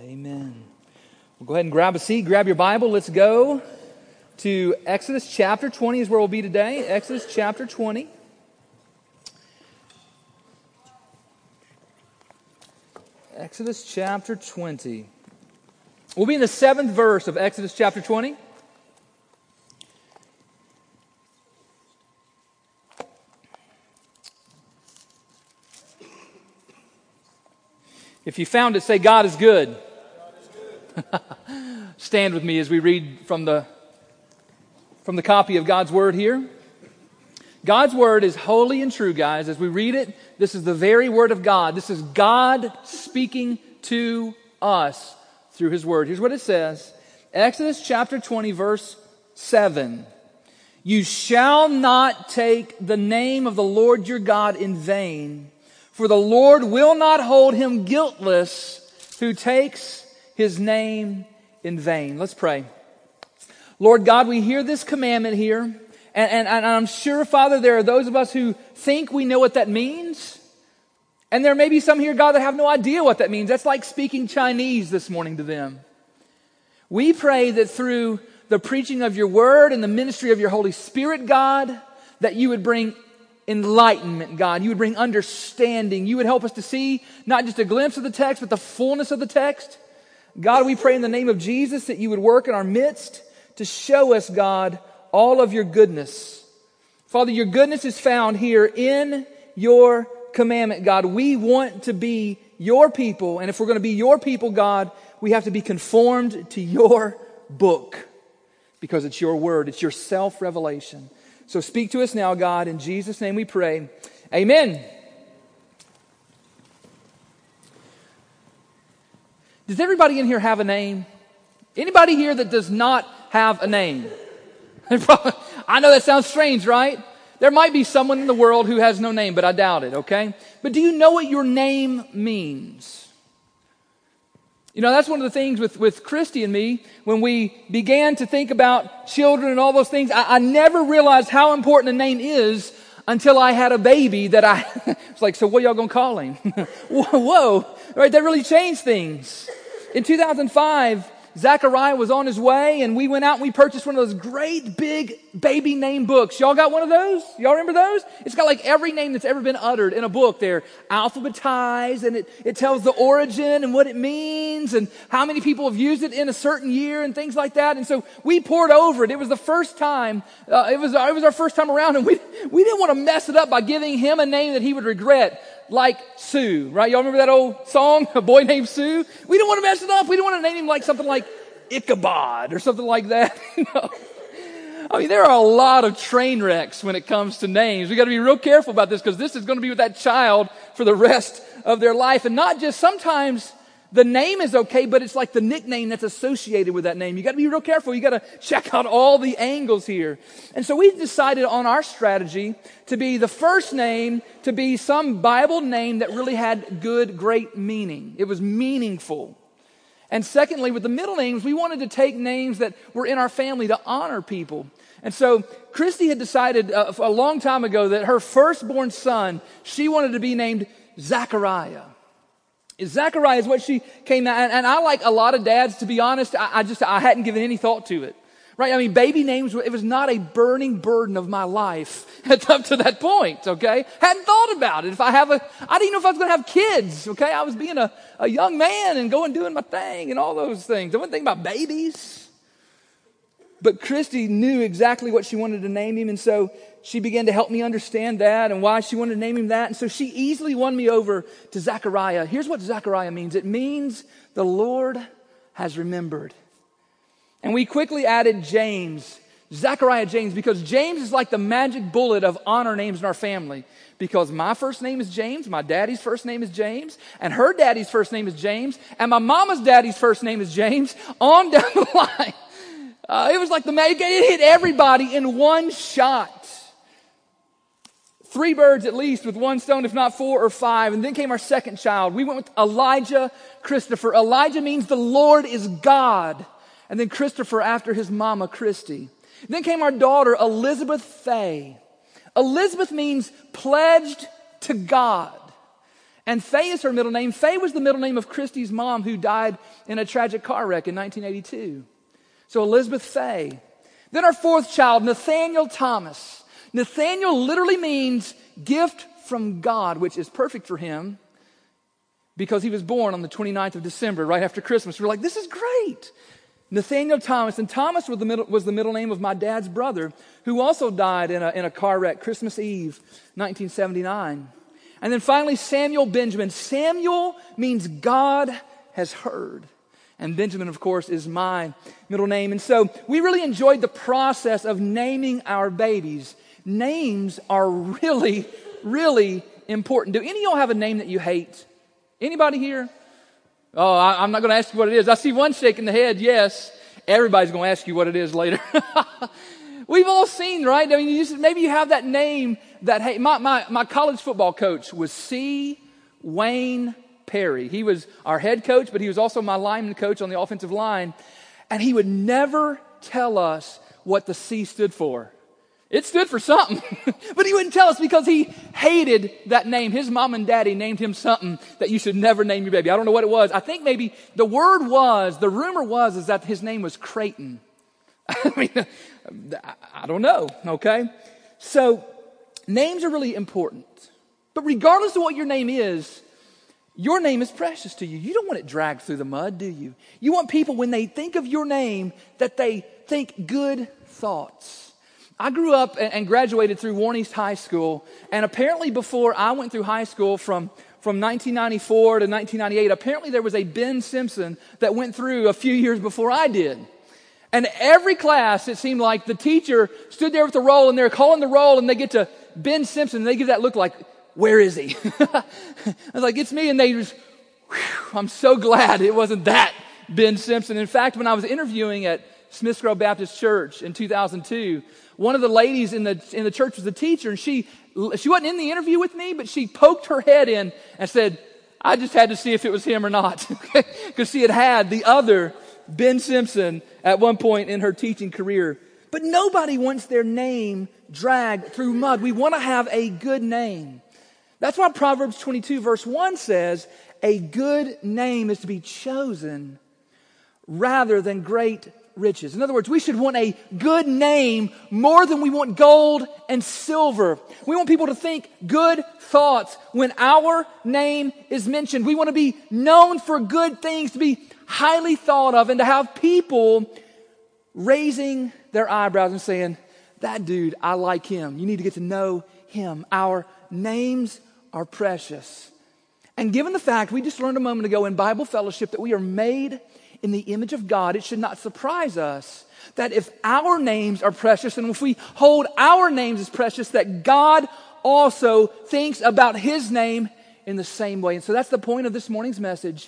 Amen. Well, go ahead and grab a seat, grab your Bible. Let's go to Exodus chapter 20 is where we'll be today. Exodus chapter 20. Exodus chapter 20. We'll be in the 7th verse of Exodus chapter 20. If you found it, say, God is good. Stand with me as we read from the copy of God's Word here. God's Word is holy and true, guys. As we read it, this is the very Word of God. This is God speaking to us through His Word. Here's what it says. Exodus chapter 20, verse 7. You shall not take the name of the Lord your God in vain, for the Lord will not hold him guiltless who takes his name in vain. Let's pray. Lord God, we hear this commandment here, and I'm sure, Father, there are those of us who think we know what that means, and there may be some here, God, that have no idea what that means. That's like speaking Chinese this morning to them. We pray that through the preaching of your word and the ministry of your Holy Spirit, God, that you would bring enlightenment, God. You would bring understanding. You would help us to see not just a glimpse of the text, but the fullness of the text. God, we pray in the name of Jesus that you would work in our midst to show us, God, all of your goodness. Father, your goodness is found here in your commandment, God. We want to be your people, and if we're going to be your people, God, we have to be conformed to your book because it's your word. It's your self-revelation. So speak to us now, God. In Jesus' name we pray. Amen. Does everybody in here have a name? Anybody here that does not have a name? I know that sounds strange, right? There might be someone in the world who has no name, but I doubt it, okay? But do you know what your name means? You know, that's one of the things with Christy and me, when we began to think about children and all those things, I never realized how important a name is until I had a baby that it's like, so what y'all gonna call him? Whoa, right? That really changed things. In 2005, Zachariah was on his way, and we went out and we purchased one of those great big baby name books. Y'all got one of those? Y'all remember those? It's got like every name that's ever been uttered in a book. They're alphabetized, and it tells the origin and what it means and how many people have used it in a certain year and things like that. And so we poured over it. It was the first time, it was our first time around, and we didn't want to mess it up by giving him a name that he would regret. Like Sue, right? Y'all remember that old song, A Boy Named Sue? We didn't want to mess it up. We didn't want to name him like something like Ichabod or something like that. You know? I mean, there are a lot of train wrecks when it comes to names. We got to be real careful about this because this is going to be with that child for the rest of their life. And not just sometimes the name is okay, but it's like the nickname that's associated with that name. You got to be real careful. You got to check out all the angles here. And so we decided on our strategy to be the first name to be some Bible name that really had good, great meaning. It was meaningful. And secondly, with the middle names, we wanted to take names that were in our family to honor people. And so Christy had decided a long time ago that her firstborn son, she wanted to be named Zachariah. Zachariah is what she came out, and I, like a lot of dads, to be honest, I hadn't given any thought to it. Right? I mean, baby names, it was not a burning burden of my life up to that point, okay? Hadn't thought about it. I didn't know if I was going to have kids, okay? I was being a young man and doing my thing and all those things. I wasn't thinking about babies. But Christy knew exactly what she wanted to name him, and so she began to help me understand that and why she wanted to name him that. And so she easily won me over to Zechariah. Here's what Zechariah means. It means the Lord has remembered. And we quickly added James, Zechariah James, because James is like the magic bullet of honor names in our family. Because my first name is James, my daddy's first name is James, and her daddy's first name is James, and my mama's daddy's first name is James, on down the line. It was like the magic. It hit everybody in one shot. 3 birds at least with one stone, if not 4 or 5. And then came our second child. We went with Elijah Christopher. Elijah means the Lord is God. And then Christopher after his mama, Christy. Then came our daughter, Elizabeth Faye. Elizabeth means pledged to God. And Faye is her middle name. Faye was the middle name of Christy's mom, who died in a tragic car wreck in 1982. So Elizabeth Faye. Then our fourth child, Nathaniel Thomas. Nathaniel literally means gift from God, which is perfect for him because he was born on the 29th of December, right after Christmas. We're like, this is great. Nathaniel Thomas. And Thomas was the middle name of my dad's brother, who also died in a car wreck Christmas Eve, 1979. And then finally, Samuel Benjamin. Samuel means God has heard. And Benjamin, of course, is my middle name. And so we really enjoyed the process of naming our babies. Names are really, really important. Do any of y'all have a name that you hate? Anybody here? Oh, I'm not going to ask you what it is. I see one shaking the head. Yes. Everybody's going to ask you what it is later. We've all seen, right? I mean, maybe you have that name that, hey, my college football coach was C. Wayne Perry. He was our head coach, but he was also my lineman coach on the offensive line. And he would never tell us what the C stood for. It stood for something, but he wouldn't tell us because he hated that name. His mom and daddy named him something that you should never name your baby. I don't know what it was. I think maybe the rumor was is that his name was Creighton. I mean, I don't know, okay? So names are really important. But regardless of what your name is precious to you. You don't want it dragged through the mud, do you? You want people, when they think of your name, that they think good thoughts. I grew up and graduated through Warren East High School, and apparently before I went through high school from 1994 to 1998, apparently there was a Ben Simpson that went through a few years before I did. And every class, it seemed like the teacher stood there with the roll, and they're calling the roll, and they get to Ben Simpson, and they give that look like, where is he? I was like, it's me, and they just, whew, I'm so glad it wasn't that Ben Simpson. In fact, when I was interviewing at Smiths Grove Baptist Church in 2002, one of the ladies in the church was a teacher, and she wasn't in the interview with me, but she poked her head in and said, I just had to see if it was him or not, because she had the other Ben Simpson at one point in her teaching career. But nobody wants their name dragged through mud. We want to have a good name. That's why Proverbs 22 verse 1 says, a good name is to be chosen rather than great riches. In other words, we should want a good name more than we want gold and silver. We want people to think good thoughts when our name is mentioned. We want to be known for good things, to be highly thought of, and to have people raising their eyebrows and saying, that dude, I like him. You need to get to know him. Our names are precious. And given the fact, we just learned a moment ago in Bible fellowship that we are made in the image of God, it should not surprise us that if our names are precious, and if we hold our names as precious, that God also thinks about his name in the same way. And so that's the point of this morning's message.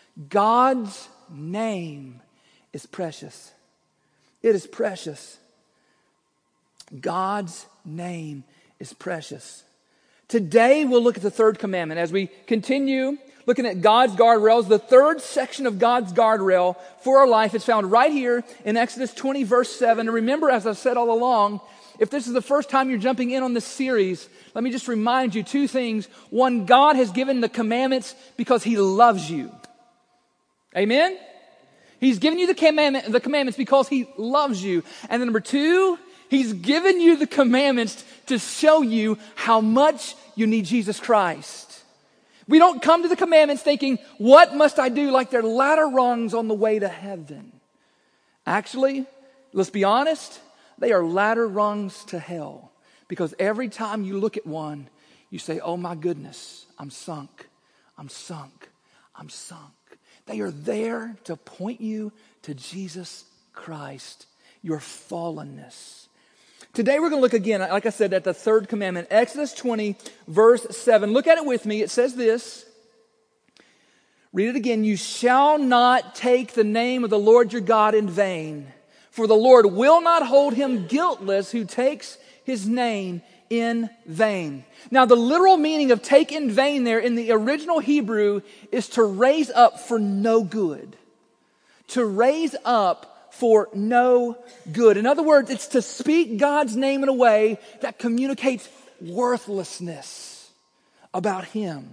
God's name is precious. It is precious. God's name is precious. Today we'll look at the third commandment as we continue looking at God's guardrails. The third section of God's guardrail for our life is found right here in Exodus 20 verse 7. And remember, as I've said all along, if this is the first time you're jumping in on this series, let me just remind you two things. One, God has given the commandments because he loves you. Amen? He's given you the commandments because he loves you. And then number two, he's given you the commandments to show you how much you need Jesus Christ. We don't come to the commandments thinking, what must I do? Like they're ladder rungs on the way to heaven. Actually, let's be honest, they are ladder rungs to hell. Because every time you look at one, you say, oh my goodness, I'm sunk, I'm sunk, I'm sunk. They are there to point you to Jesus Christ, your fallenness. Today we're going to look again, like I said, at the third commandment, Exodus 20, verse 7. Look at it with me. It says this. Read it again. You shall not take the name of the Lord your God in vain, for the Lord will not hold him guiltless who takes his name in vain. Now, the literal meaning of take in vain there in the original Hebrew is to raise up for no good. To raise up for no good. In other words, it's to speak God's name in a way that communicates worthlessness about him.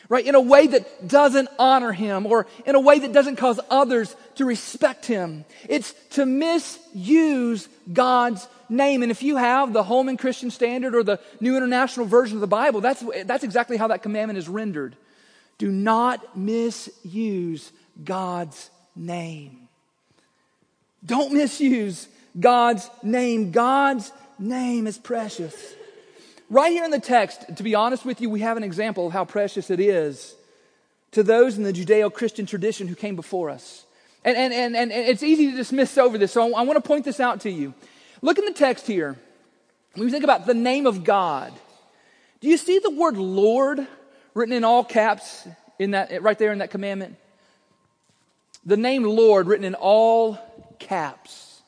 right? In a way that doesn't honor him or in a way that doesn't cause others to respect him. It's to misuse God's name. And if you have the Holman Christian Standard or the New International Version of the Bible, that's exactly how that commandment is rendered. Do not misuse God's name. Don't misuse God's name. God's name is precious. Right here in the text, to be honest with you, we have an example of how precious it is to those in the Judeo-Christian tradition who came before us. And it's easy to dismiss over this, so I want to point this out to you. Look in the text here. When we think about the name of God, do you see the word Lord written in all caps in that right there in that commandment? The name Lord written in all caps.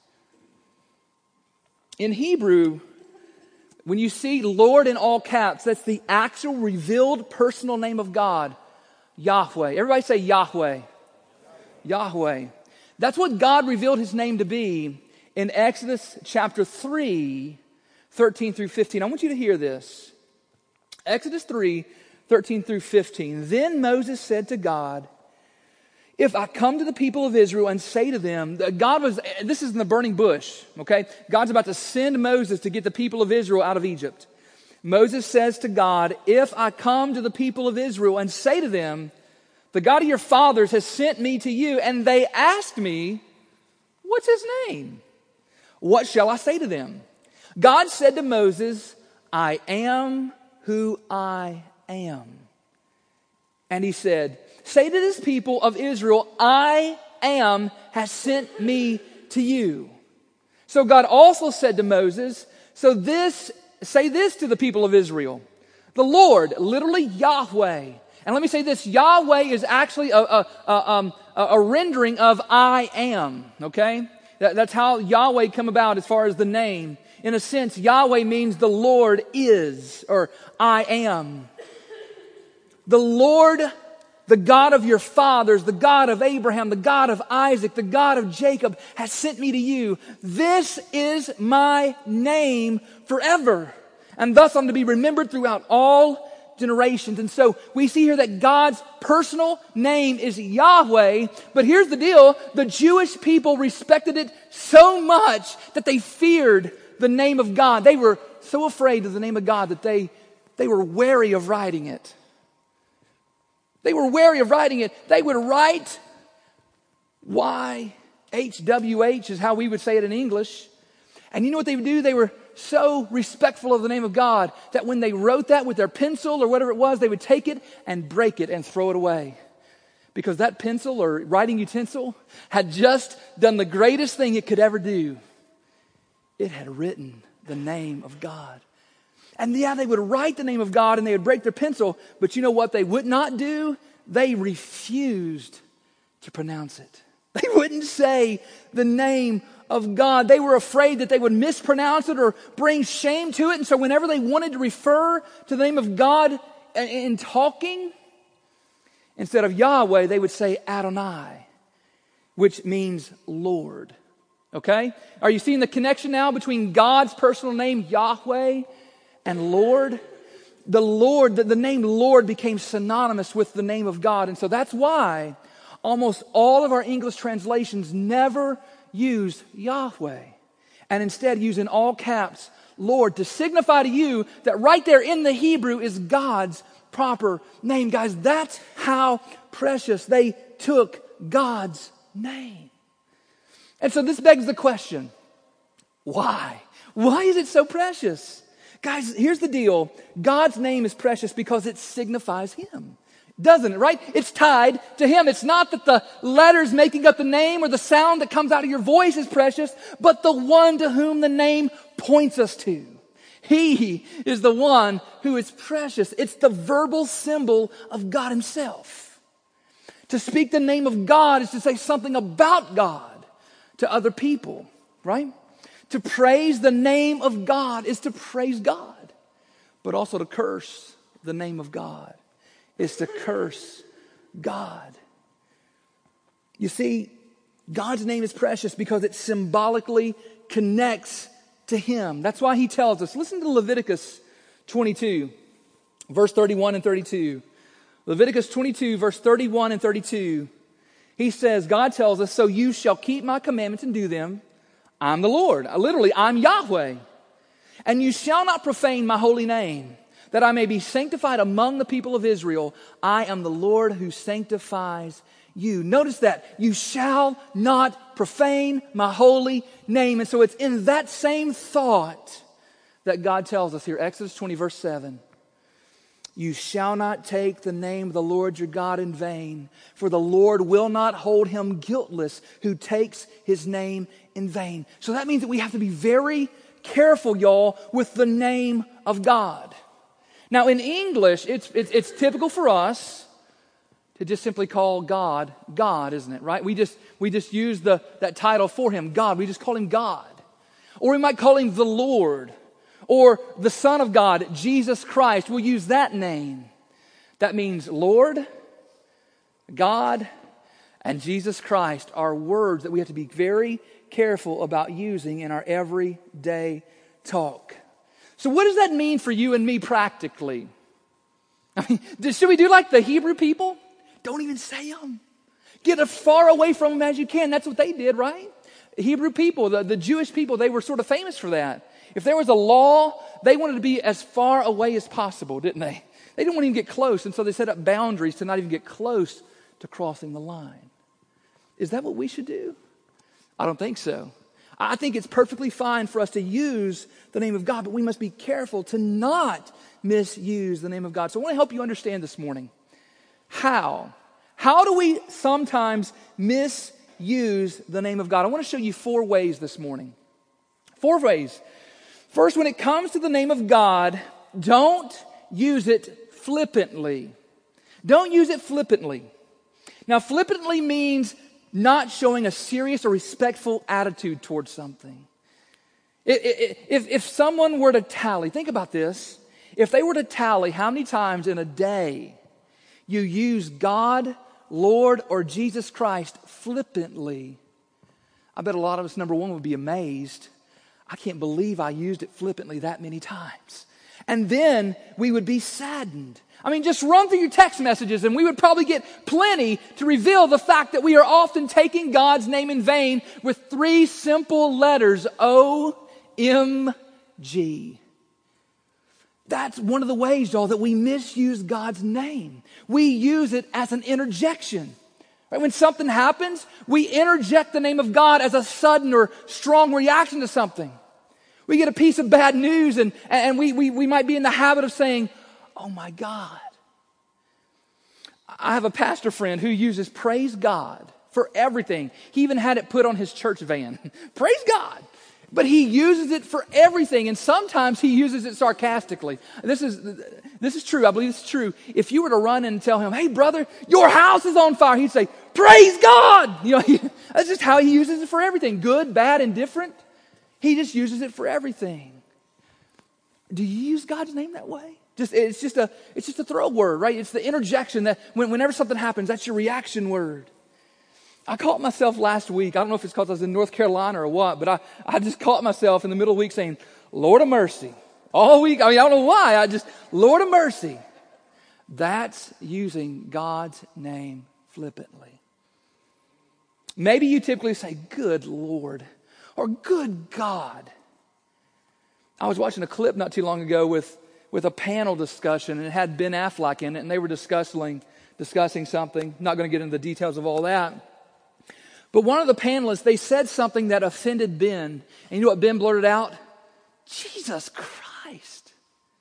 In Hebrew, when you see Lord in all caps, that's the actual revealed personal name of God, Yahweh. Everybody say Yahweh. Yahweh. That's what God revealed his name to be in Exodus chapter 3, 13 through 15. I want you to hear this. Exodus 3, 13 through 15. Then Moses said to God, if I come to the people of Israel and say to them, this is in the burning bush, okay? God's about to send Moses to get the people of Israel out of Egypt. Moses says to God, if I come to the people of Israel and say to them, the God of your fathers has sent me to you, and they ask me, what's his name? What shall I say to them? God said to Moses, I am who I am. And he said, say to this people of Israel, I am has sent me to you. So God also said to Moses, say this to the people of Israel. The Lord, literally Yahweh. And let me say this, Yahweh is actually a rendering of I am, okay? That's how Yahweh come about as far as the name. In a sense, Yahweh means the Lord is, or I am. The Lord, the God of your fathers, the God of Abraham, the God of Isaac, the God of Jacob has sent me to you. This is my name forever. And thus I'm to be remembered throughout all generations. And so we see here that God's personal name is Yahweh. But here's the deal. The Jewish people respected it so much that they feared the name of God. They were so afraid of the name of God that they were wary of writing it. They were wary of writing it. They would write YHWH is how we would say it in English. And you know what they would do? They were so respectful of the name of God that when they wrote that with their pencil or whatever it was, they would take it and break it and throw it away. Because that pencil or writing utensil had just done the greatest thing it could ever do. It had written the name of God. And yeah, they would write the name of God and they would break their pencil, but you know what they would not do? They refused to pronounce it. They wouldn't say the name of God. They were afraid that they would mispronounce it or bring shame to it. And so whenever they wanted to refer to the name of God in talking, instead of Yahweh, they would say Adonai, which means Lord. Okay? Are you seeing the connection now between God's personal name, Yahweh, and Lord? The name Lord became synonymous with the name of God. And so that's why almost all of our English translations never use Yahweh and instead use in all caps Lord to signify to you that right there in the Hebrew is God's proper name. Guys, that's how precious they took God's name. And so this begs the question, why? Why is it so precious? Guys, here's the deal. God's name is precious because it signifies Him. Doesn't it, right? It's tied to Him. It's not that the letters making up the name or the sound that comes out of your voice is precious, but the one to whom the name points us to. He is the one who is precious. It's the verbal symbol of God Himself. To speak the name of God is to say something about God to other people, right? To praise the name of God is to praise God, but also to curse the name of God is to curse God. You see, God's name is precious because it symbolically connects to Him. That's why He tells us, listen to Leviticus 22, verse 31 and 32. Leviticus 22, verse 31 and 32, he says, God tells us, so you shall keep my commandments and do them. I'm the Lord. Literally, I'm Yahweh. And you shall not profane my holy name, that I may be sanctified among the people of Israel. I am the Lord who sanctifies you. Notice that. You shall not profane my holy name. And so it's in that same thought that God tells us here, Exodus 20, verse 7. You shall not take the name of the Lord your God in vain, for the Lord will not hold him guiltless who takes his name in vain. So that means that we have to be very careful, y'all, with the name of God. Now in English, it's typical for us to just simply call God, God, isn't it, right? We just use that title for him, God. We just call him God. Or we might call him the Lord. Or the Son of God, Jesus Christ. We'll use that name. That means Lord, God, and Jesus Christ are words that we have to be very careful about using in our everyday talk. So what does that mean for you and me practically? I mean, should we do like the Hebrew people? Don't even say them. Get as far away from them as you can. That's what they did, right? Hebrew people, the Jewish people, they were sort of famous for that. If there was a law, they wanted to be as far away as possible, didn't they? They didn't want to even get close, and so they set up boundaries to not even get close to crossing the line. Is that what we should do? I don't think so. I think it's perfectly fine for us to use the name of God, but we must be careful to not misuse the name of God. So I want to help you understand this morning. How do we sometimes misuse the name of God? I want to show you 4 ways this morning. 4 ways. First, when it comes to the name of God, don't use it flippantly. Don't use it flippantly. Now, flippantly means not showing a serious or respectful attitude towards something. If someone were to tally, think about this. If they were to tally how many times in a day you use God, Lord, or Jesus Christ flippantly, I bet a lot of us, number one, would be amazed. I can't believe I used it flippantly that many times. And then we would be saddened. I mean, just run through your text messages and we would probably get plenty to reveal the fact that we are often taking God's name in vain with 3 simple letters, O-M-G. That's one of the ways, y'all, that we misuse God's name. We use it as an interjection. Right? When something happens, we interject the name of God as a sudden or strong reaction to something. We get a piece of bad news and we might be in the habit of saying, oh my God. I have a pastor friend who uses praise God for everything. He even had it put on his church van. Praise God. But he uses it for everything, and sometimes he uses it sarcastically. This is true. I believe this is true. If you were to run in and tell him, hey brother, your house is on fire, he'd say, praise God. You know, that's just how he uses it for everything. Good, bad, indifferent. He just uses it for everything. Do you use God's name that way? It's just a throw word, right? It's the interjection that whenever something happens, that's your reaction word. I caught myself last week. I don't know if it's because I was in North Carolina or what, but I just caught myself in the middle of the week saying, Lord of mercy. All week. I mean, I don't know why. Lord of mercy. That's using God's name flippantly. Maybe you typically say, good Lord, or good God. I was watching a clip not too long ago with a panel discussion, and it had Ben Affleck in it, and they were discussing something. Not going to get into the details of all that. But one of the panelists, they said something that offended Ben. And you know what Ben blurted out? Jesus Christ.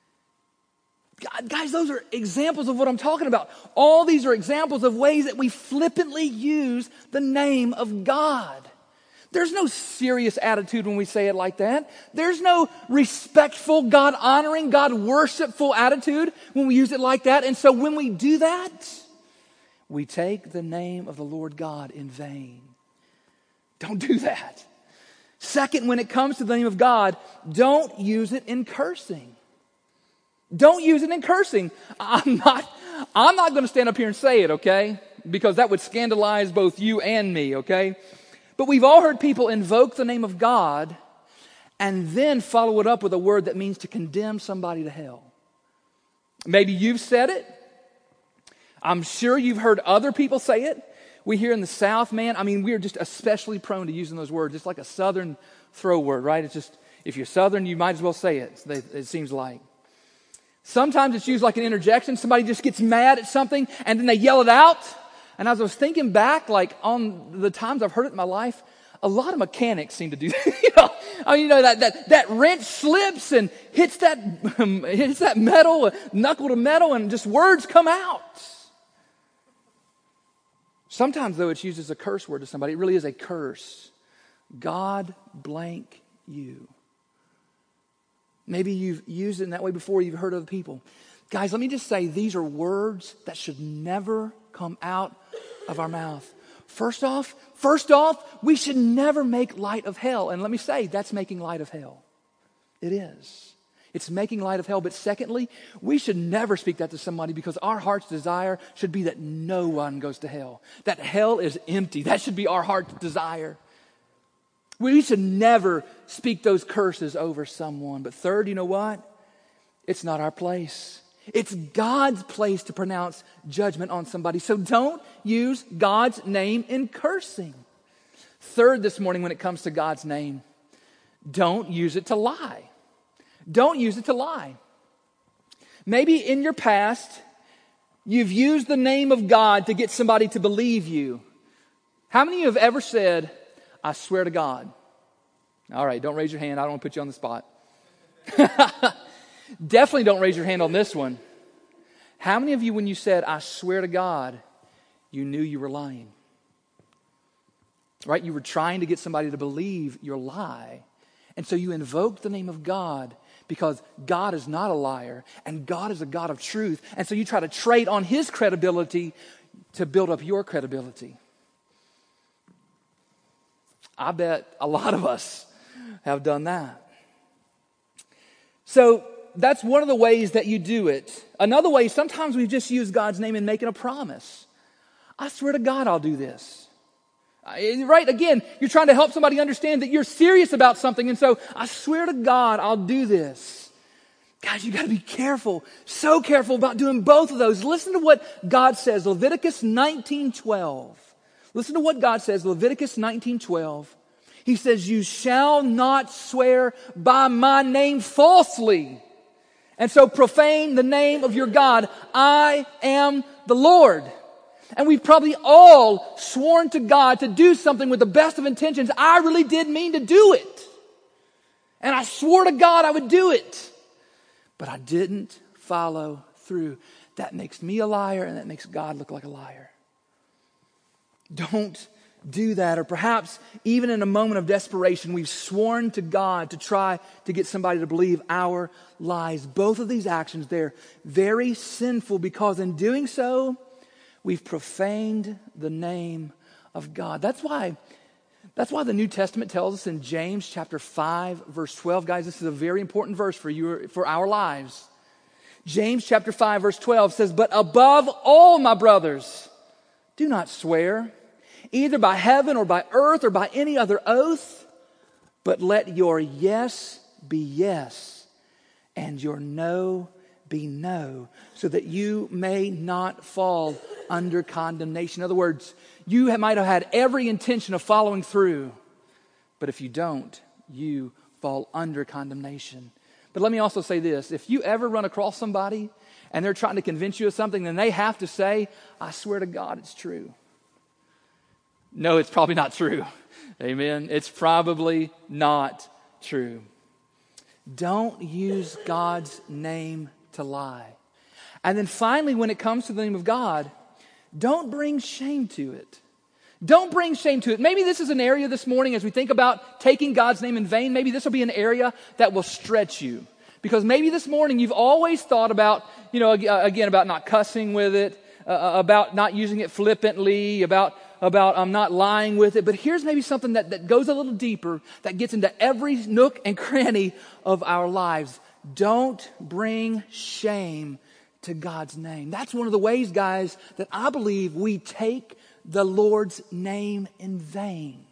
God, guys, those are examples of what I'm talking about. All these are examples of ways that we flippantly use the name of God. There's no serious attitude when we say it like that. There's no respectful, God-honoring, God-worshipful attitude when we use it like that. And so when we do that, we take the name of the Lord God in vain. Don't do that. Second, when it comes to the name of God, don't use it in cursing. Don't use it in cursing. I'm not going to stand up here and say it, okay? Because that would scandalize both you and me, okay? But we've all heard people invoke the name of God and then follow it up with a word that means to condemn somebody to hell. Maybe you've said it. I'm sure you've heard other people say it. We here in the South, man, I mean, we're just especially prone to using those words. It's like a Southern throw word, right? It's just, if you're Southern, you might as well say it, it seems like. Sometimes it's used like an interjection. Somebody just gets mad at something and then they yell it out. And as I was thinking back, like on the times I've heard it in my life, a lot of mechanics seem to do that. That wrench slips and hits that metal, knuckle to metal, and just words come out. Sometimes, though, it's used as a curse word to somebody. It really is a curse. God blank you. Maybe you've used it in that way before. You've heard other people. Guys, let me just say, these are words that should never come out of our mouth. First off, we should never make light of hell. And let me say, that's making light of hell. It is. It's making light of hell. But secondly, we should never speak that to somebody, because our heart's desire should be that no one goes to hell. That hell is empty. That should be our heart's desire. We should never speak those curses over someone. But third, you know what? It's not our place. It's God's place to pronounce judgment on somebody. So don't use God's name in cursing. Third this morning, when it comes to God's name, don't use it to lie. Don't use it to lie. Maybe in your past, you've used the name of God to get somebody to believe you. How many of you have ever said, I swear to God? All right, don't raise your hand. I don't want to put you on the spot. Definitely don't raise your hand on this one. How many of you, when you said, I swear to God, you knew you were lying? Right? You were trying to get somebody to believe your lie. And so you invoked the name of God, because God is not a liar and God is a God of truth. And so you try to trade on His credibility to build up your credibility. I bet a lot of us have done that. So that's one of the ways that you do it. Another way, sometimes we just use God's name in making a promise. I swear to God I'll do this. Right? Again, you're trying to help somebody understand that you're serious about something. And so, I swear to God I'll do this. Guys, you got to be careful. So careful about doing both of those. Listen to what God says. Leviticus 19:12. Listen to what God says. Leviticus 19:12. He says, you shall not swear by my name falsely, and so profane the name of your God. I am the Lord. And we've probably all sworn to God to do something with the best of intentions. I really did mean to do it. And I swore to God I would do it. But I didn't follow through. That makes me a liar, and that makes God look like a liar. Don't do that. Or perhaps even in a moment of desperation, we've sworn to God to try to get somebody to believe our lies. Both of these actions, they're very sinful, because in doing so, we've profaned the name of God. That's why the New Testament tells us in James chapter 5, verse 12. Guys, this is a very important verse for our lives. James chapter 5, verse 12 says, but above all, my brothers, do not swear, either by heaven or by earth or by any other oath, but let your yes be yes and your no be no, so that you may not fall under condemnation. In other words, you might have had every intention of following through, but if you don't, you fall under condemnation. But let me also say this. If you ever run across somebody and they're trying to convince you of something, then they have to say, I swear to God it's true. No, it's probably not true. Amen. It's probably not true. Don't use God's name to lie. And then finally, when it comes to the name of God, don't bring shame to it. Don't bring shame to it. Maybe this is an area this morning, as we think about taking God's name in vain, maybe this will be an area that will stretch you. Because maybe this morning you've always thought about, again, about not cussing with it, about not using it flippantly, about not lying with it. But here's maybe something that goes a little deeper, that gets into every nook and cranny of our lives. Don't bring shame to God's name. That's one of the ways, guys, that I believe we take the Lord's name in vain.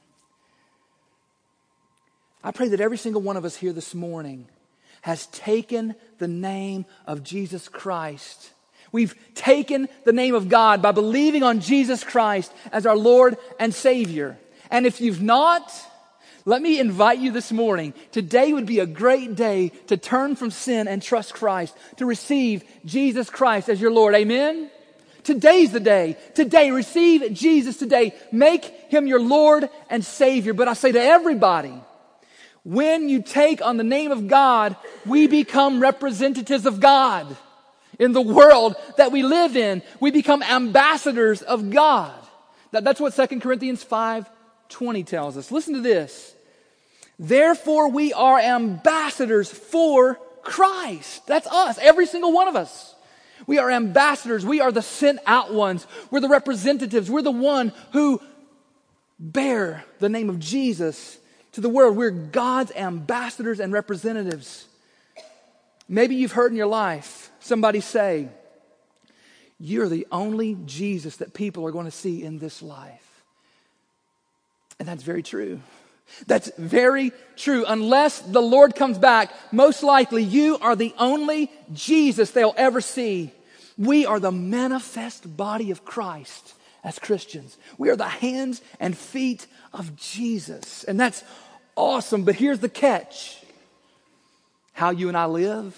I pray that every single one of us here this morning has taken the name of Jesus Christ. We've taken the name of God by believing on Jesus Christ as our Lord and Savior. And if you've not, let me invite you this morning. Today would be a great day to turn from sin and trust Christ, to receive Jesus Christ as your Lord. Amen? Today's the day. Today, receive Jesus today. Make Him your Lord and Savior. But I say to everybody, when you take on the name of God, we become representatives of God. In the world that we live in, we become ambassadors of God. That's what 2 Corinthians 5:20 tells us. Listen to this. Therefore, we are ambassadors for Christ. That's us, every single one of us. We are ambassadors. We are the sent out ones. We're the representatives. We're the one who bear the name of Jesus to the world. We're God's ambassadors and representatives. Maybe you've heard in your life somebody say, you're the only Jesus that people are going to see in this life. And that's very true. That's very true. Unless the Lord comes back, most likely you are the only Jesus they'll ever see. We are the manifest body of Christ as Christians. We are the hands and feet of Jesus. And that's awesome. But here's the catch. How you and I live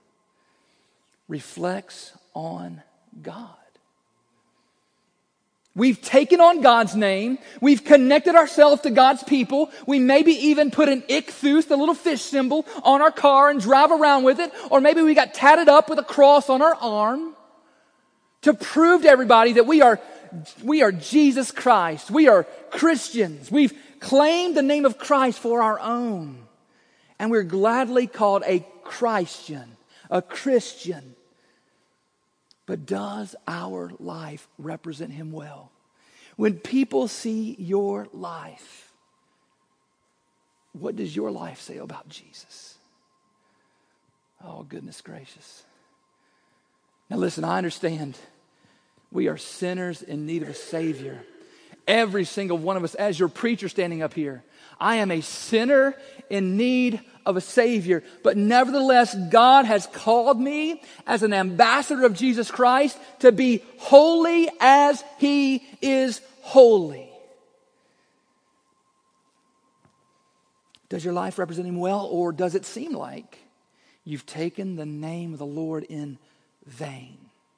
reflects on God. We've taken on God's name. We've connected ourselves to God's people. We maybe even put an ichthus, the little fish symbol, on our car and drive around with it. Or maybe we got tatted up with a cross on our arm to prove to everybody that we are Jesus Christ. We are Christians. We've claimed the name of Christ for our own. And we're gladly called a Christian, a Christian. But does our life represent Him well? When people see your life, what does your life say about Jesus? Oh, goodness gracious. Now listen, I understand we are sinners in need of a Savior. Every single one of us, as your preacher standing up here, I am a sinner in need of a Savior. But nevertheless, God has called me as an ambassador of Jesus Christ to be holy as He is holy. Does your life represent Him well, or does it seem like you've taken the name of the Lord in vain?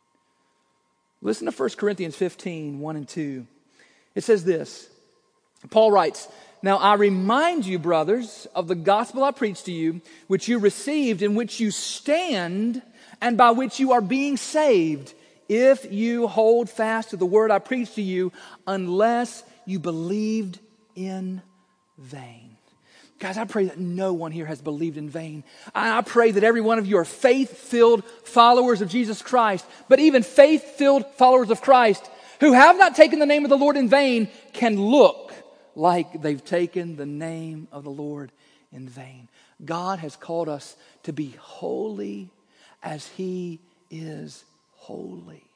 Listen to 1 Corinthians 15, 1 and 2. It says this. Paul writes, "Now I remind you, brothers, of the gospel I preached to you, which you received, in which you stand, and by which you are being saved, if you hold fast to the word I preached to you, unless you believed in vain." Guys, I pray that no one here has believed in vain. I pray that every one of you are faith-filled followers of Jesus Christ, but even faith-filled followers of Christ who have not taken the name of the Lord in vain can look like they've taken the name of the Lord in vain. God has called us to be holy as He is holy.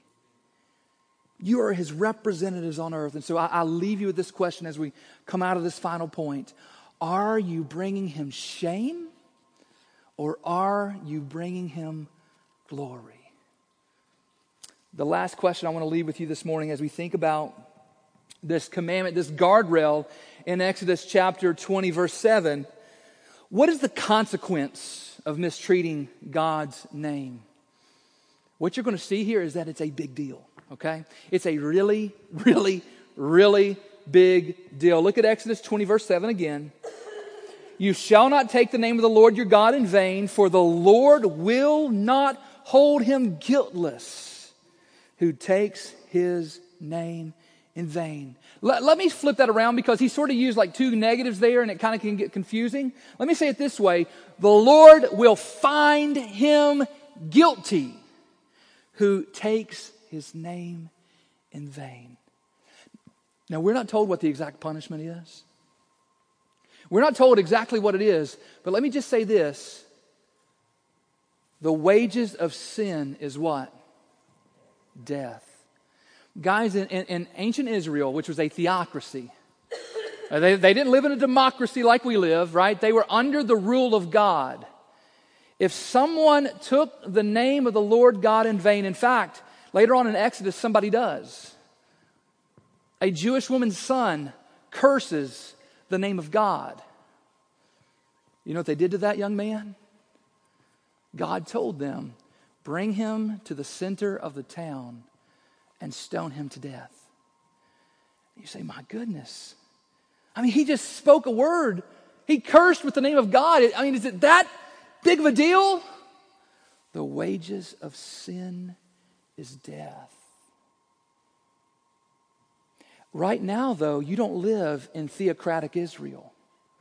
You are His representatives on earth. And so I leave you with this question as we come out of this final point. Are you bringing Him shame, or are you bringing Him glory? The last question I want to leave with you this morning as we think about this commandment, this guardrail in Exodus chapter 20, verse 7. What is the consequence of mistreating God's name? What you're going to see here is that it's a big deal, okay? It's a really, really, really big deal. Look at Exodus 20, verse 7 again. "You shall not take the name of the Lord your God in vain, for the Lord will not hold him guiltless who takes His name in vain." Let me flip that around, because he sort of used like two negatives there and it kind of can get confusing. Let me say it this way. The Lord will find him guilty who takes His name in vain. Now, we're not told what the exact punishment is. We're not told exactly what it is, but let me just say this. The wages of sin is what? Death. Guys, in ancient Israel, which was a theocracy, they didn't live in a democracy like we live, right? They were under the rule of God. If someone took the name of the Lord God in vain, in fact, Later on in Exodus, somebody does. A Jewish woman's son curses the name of God. You know what they did to that young man? God told them, bring him to the center of the town and stone him to death. You say, my goodness. I mean, he just spoke a word. He cursed with the name of God. I mean, is it that big of a deal? The wages of sin is death. Right now, though, you don't live in theocratic Israel.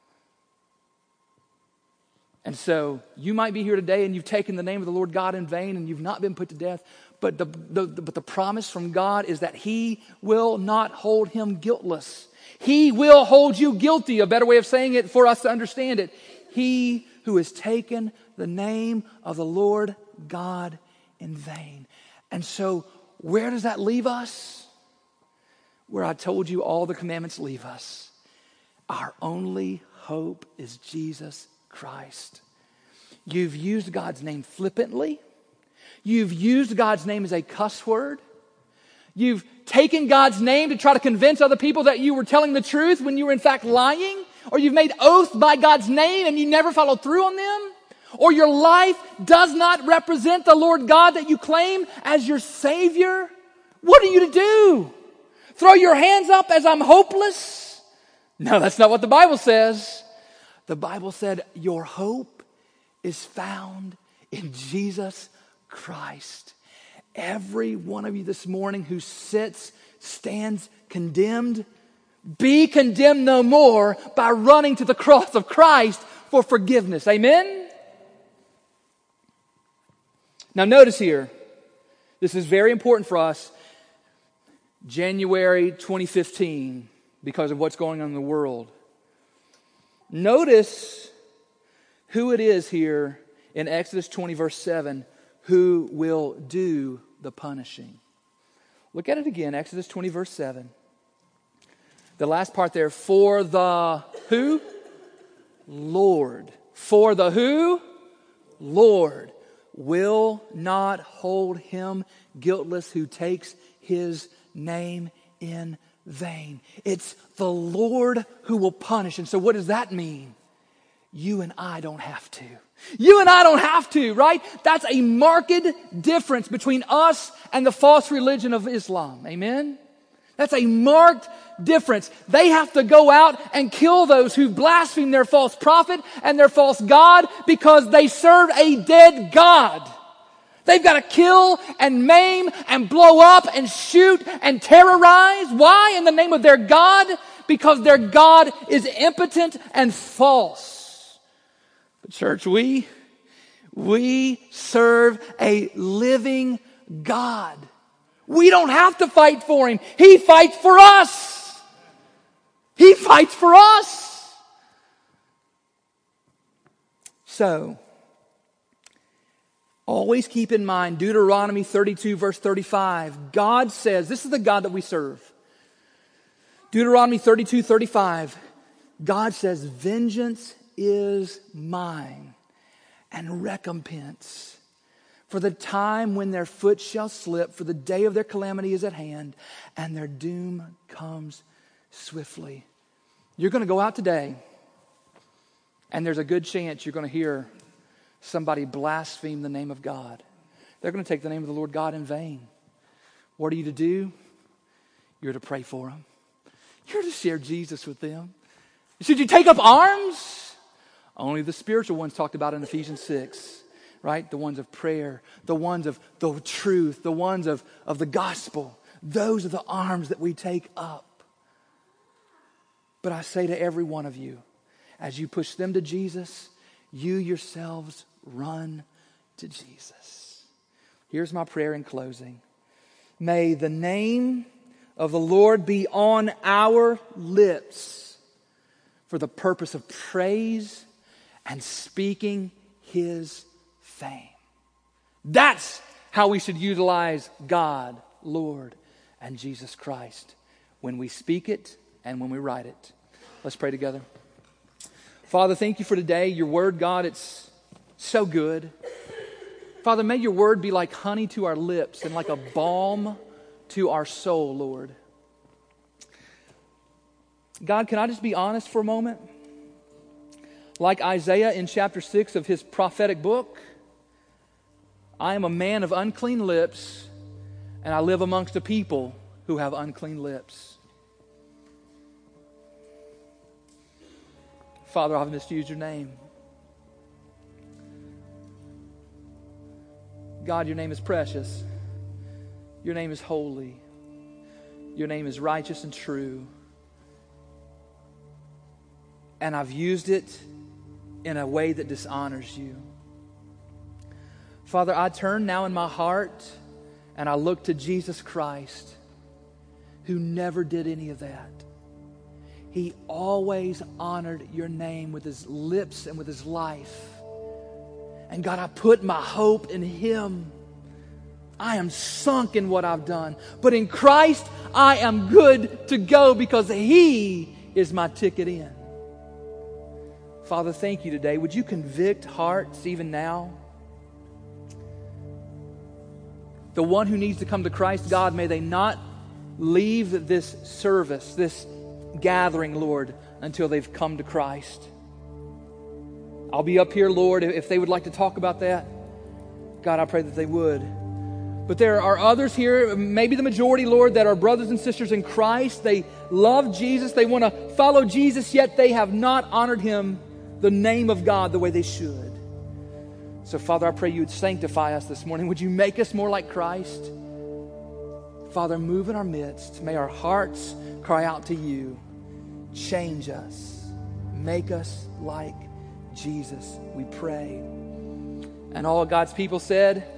And so you might be here today and you've taken the name of the Lord God in vain and you've not been put to death. But the promise from God is that He will not hold him guiltless. He will hold you guilty. A better way of saying it for us to understand it. He who has taken the name of the Lord God in vain. And so where does that leave us? Where I told you all the commandments leave us. Our only hope is Jesus Christ. You've used God's name flippantly. You've used God's name as a cuss word. You've taken God's name to try to convince other people that you were telling the truth when you were in fact lying. Or you've made oaths by God's name and you never followed through on them. Or your life does not represent the Lord God that you claim as your Savior. What are you to do? Throw your hands up as I'm hopeless? No, that's not what the Bible says. The Bible said your hope is found in Jesus Christ. Every one of you this morning who stands condemned, be condemned no more by running to the cross of Christ for forgiveness. Amen? Now notice here, this is very important for us. January 2015, because of what's going on in the world. Notice who it is here in Exodus 20 verse 7 who will do the punishing. Look at it again, Exodus 20 verse 7. The last part there, for the who? Lord. For the who? Lord will not hold him guiltless who takes his name in vain. It's the Lord who will punish. And so what does that mean? You and I don't have to. You and I don't have to, right? That's a marked difference between us and the false religion of Islam. Amen? That's a marked difference. They have to go out and kill those who blaspheme their false prophet and their false God because they serve a dead God. They've got to kill and maim and blow up and shoot and terrorize. Why? In the name of their God? Because their God is impotent and false. But church, we serve a living God. We don't have to fight for Him. He fights for us. He fights for us. So, always keep in mind Deuteronomy 32 verse 35. God says, this is the God that we serve. Deuteronomy 32:35. God says, vengeance is mine and recompense. For the time when their foot shall slip, for the day of their calamity is at hand, and their doom comes swiftly. You're going to go out today, and there's a good chance you're going to hear somebody blaspheme the name of God. They're going to take the name of the Lord God in vain. What are you to do? You're to pray for them. You're to share Jesus with them. Should you take up arms? Only the spiritual ones talked about in Ephesians 6. Right? The ones of prayer, the ones of the truth, the ones of the gospel. Those are the arms that we take up. But I say to every one of you, as you push them to Jesus, you yourselves run to Jesus. Here's my prayer in closing. May the name of the Lord be on our lips for the purpose of praise and speaking His fame. That's how we should utilize God, Lord, and Jesus Christ when we speak it and when we write it. Let's pray together. Father, thank you for today. Your word, God, it's so good. Father, may your word be like honey to our lips and like a balm to our soul, Lord. God, can I just be honest for a moment? Like Isaiah in chapter 6 of his prophetic book, I am a man of unclean lips, and I live amongst a people who have unclean lips. Father, I've misused your name. God, your name is precious. Your name is holy. Your name is righteous and true. And I've used it in a way that dishonors you. Father, I turn now in my heart and I look to Jesus Christ, who never did any of that. He always honored your name with his lips and with his life. And God, I put my hope in him. I am sunk in what I've done. But in Christ, I am good to go because he is my ticket in. Father, thank you today. Would you convict hearts even now? The one who needs to come to Christ, God, may they not leave this service, this gathering, Lord, until they've come to Christ. I'll be up here, Lord, if they would like to talk about that. God, I pray that they would. But there are others here, maybe the majority, Lord, that are brothers and sisters in Christ. They love Jesus. They want to follow Jesus, yet they have not honored him, the name of God, the way they should. So, Father, I pray you would sanctify us this morning. Would you make us more like Christ? Father, move in our midst. May our hearts cry out to you. Change us. Make us like Jesus, we pray. And all of God's people said,